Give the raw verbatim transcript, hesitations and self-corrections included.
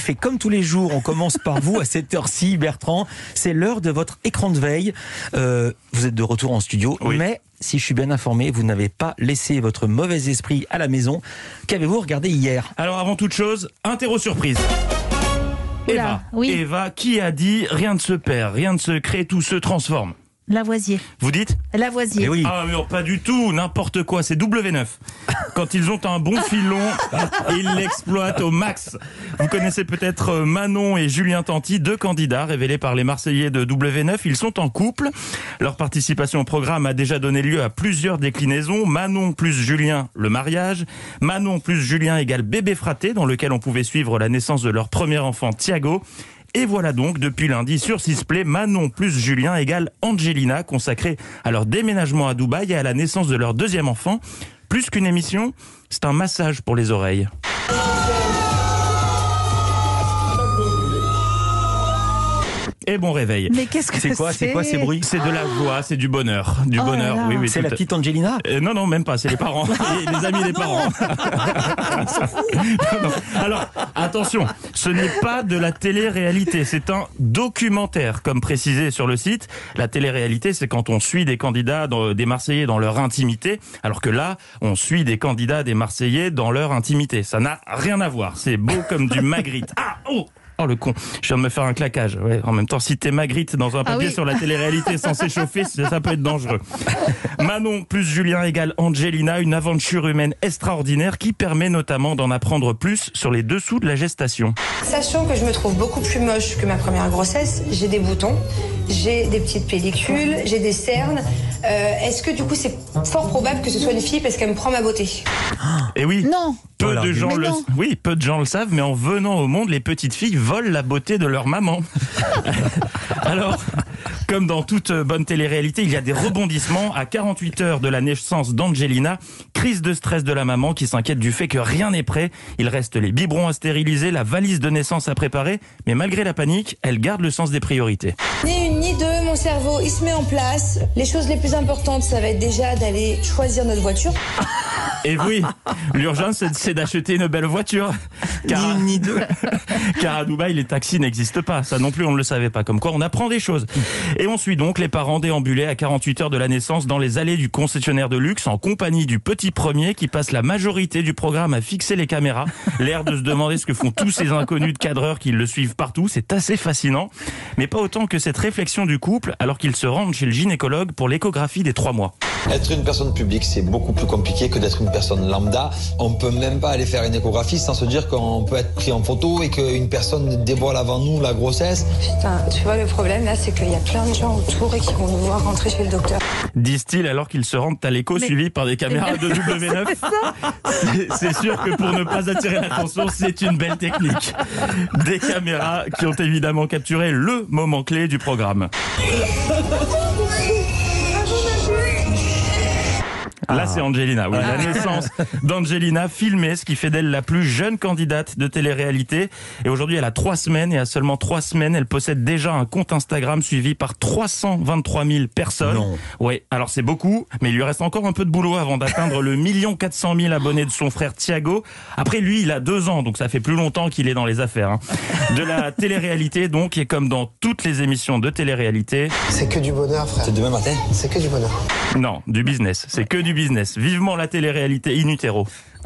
fait comme tous les jours. On commence par vous à cette heure-ci, Bertrand. C'est l'heure de votre écran de veille. Euh, vous êtes de retour en studio, oui. Mais si je suis bien informé, vous n'avez pas laissé votre mauvais esprit à la maison. Qu'avez-vous regardé hier? Alors avant toute chose, interro surprise. Oula, Eva, oui. Eva, qui a dit rien ne se perd, rien ne se crée, tout se transforme? Lavoisier. Vous dites? Lavoisier. Eh oui. Ah mais non, pas du tout, n'importe quoi, c'est W neuf. Quand ils ont un bon filon, ils l'exploitent au max. Vous connaissez peut-être Manon et Julien Tanti, deux candidats révélés par les Marseillais de W neuf. Ils sont en couple. Leur participation au programme a déjà donné lieu à plusieurs déclinaisons. Manon plus Julien, le mariage. Manon plus Julien égale bébé fraté, dans lequel on pouvait suivre la naissance de leur premier enfant, Thiago. Et voilà donc, depuis lundi, sur Sisplay, Manon plus Julien égale Angelina, consacrée à leur déménagement à Dubaï et à la naissance de leur deuxième enfant. Plus qu'une émission, c'est un massage pour les oreilles. Et bon réveil. Mais qu'est-ce que C'est quoi, c'est quoi ces bruits? C'est de la joie, c'est du bonheur. Du Oh bonheur, là là. oui, oui. C'est tout la à- petite Angelina? Euh, non, non, même pas, c'est les parents, les, les amis des parents. Non, non. Alors, attention, ce n'est pas de la télé-réalité, c'est un documentaire, comme précisé sur le site. La télé-réalité, c'est quand on suit des candidats, dans, des Marseillais dans leur intimité, alors que là, on suit des candidats des Marseillais dans leur intimité. Ça n'a rien à voir, c'est beau comme du Magritte. Ah, oh Oh le con, je viens de me faire un claquage. Ouais, en même temps, si t'es Magritte dans un papier Ah oui. sur la télé-réalité sans s'échauffer, ça, ça peut être dangereux. Manon plus Julien égale Angelina, une aventure humaine extraordinaire qui permet notamment d'en apprendre plus sur les dessous de la gestation. Sachant que je me trouve beaucoup plus moche que ma première grossesse, j'ai des boutons, j'ai des petites pellicules, j'ai des cernes. Euh, Est-ce que du coup c'est fort probable que ce soit une fille parce qu'elle me prend ma beauté? Et oui, Non. peu Voilà. de gens Mais le, non. oui, peu de gens le savent, mais en venant au monde, les petites filles volent la beauté de leur maman. Alors, comme dans toute bonne télé-réalité, il y a des rebondissements. À quarante-huit heures de la naissance d'Angelina, crise de stress de la maman qui s'inquiète du fait que rien n'est prêt. Il reste les biberons à stériliser, la valise de naissance à préparer, mais malgré la panique, elle garde le sens des priorités. Ni une ni deux, mon cerveau il se met en place. Les choses les plus importantes, ça va être déjà d'aller choisir notre voiture. Et oui, l'urgence, c'est- c'est d'acheter une belle voiture. Car, Ni ni deux. car à Dubaï, les taxis n'existent pas. Ça non plus, on ne le savait pas. Comme quoi, on apprend des choses. Et on suit donc les parents déambuler à quarante-huit heures de la naissance dans les allées du concessionnaire de luxe en compagnie du petit premier qui passe la majorité du programme à fixer les caméras. L'air de se demander ce que font tous ces inconnus de cadreurs qui le suivent partout. C'est assez fascinant. Mais pas autant que cette réflexion du couple alors qu'ils se rendent chez le gynécologue pour l'échographie des trois mois. Être une personne publique, c'est beaucoup plus compliqué que d'être une personne lambda. On peut même pas aller faire une échographie sans se dire qu'on peut être pris en photo et qu'une personne dévoile avant nous la grossesse. Putain, tu vois le problème là, c'est qu'il y a plein de gens autour et qui vont nous voir rentrer chez le docteur. Disent-ils alors qu'ils se rendent à l'écho Mais- suivis par des caméras de W neuf. C'est- C'est sûr que pour ne pas attirer l'attention, c'est une belle technique. Des caméras qui ont évidemment capturé le moment clé du programme. Là, c'est Angelina. Oui, la naissance d'Angelina filmée, ce qui fait d'elle la plus jeune candidate de télé-réalité. Et aujourd'hui, elle a trois semaines et à seulement trois semaines, elle possède déjà un compte Instagram suivi par trois cent vingt-trois mille personnes. Non. Oui, alors c'est beaucoup, mais il lui reste encore un peu de boulot avant d'atteindre le million quatre cent mille abonnés de son frère Thiago. Après, lui, il a deux ans, donc ça fait plus longtemps qu'il est dans les affaires. Hein. De la télé-réalité, donc, et comme dans toutes les émissions de télé-réalité, C'est que du bonheur, frère. C'est demain matin. C'est que du bonheur. non, du business. C'est que du business. Vivement la télé-réalité in utero.